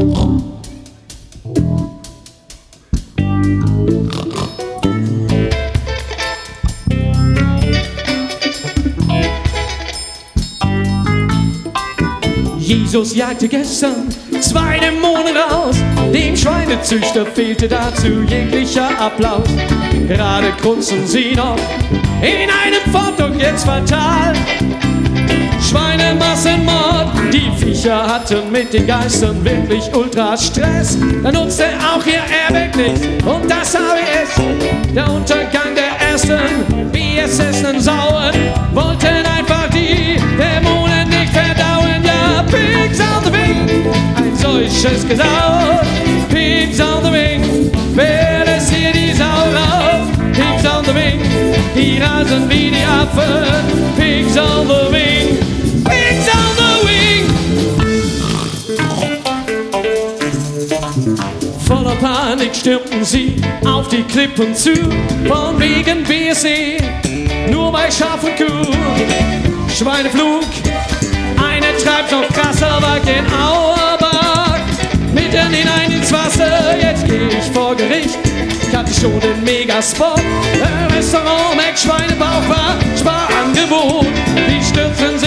Jesus jagte gestern 2 Dämonen raus, dem Schweinezüchter fehlte dazu jeglicher Applaus. Gerade grunzen sie noch in einem Fort, doch jetzt fatal. Schweinemassenmord, die Viecher hatten mit den Geistern wirklich Ultrastress. Da nutzte auch ihr Airbag nicht, und das habe ich es. Der Untergang der ersten besessenen Sauen wollten einfach die Dämonen nicht verdauen. Ja, Pigs on the Wing, ein solches Gesau. Pigs on the Wing, wer lässt hier die Sau raus? Pigs on the Wing, die rasen wie die Affen. Pigs on the Wing, Pigs on the Wing. Voller Panik stürmten sie auf die Klippen zu, von wegen BSE, nur bei Schaf und Kuh. Schweineflug, eine treibt noch krasser, wagt den Auerbach mitten hinein ins Wasser. Jetzt geh ich vor Gericht, ich hatte schon den Megaspot. Restaurant Mac Schweinebauch war Sparangebot. Die stürzen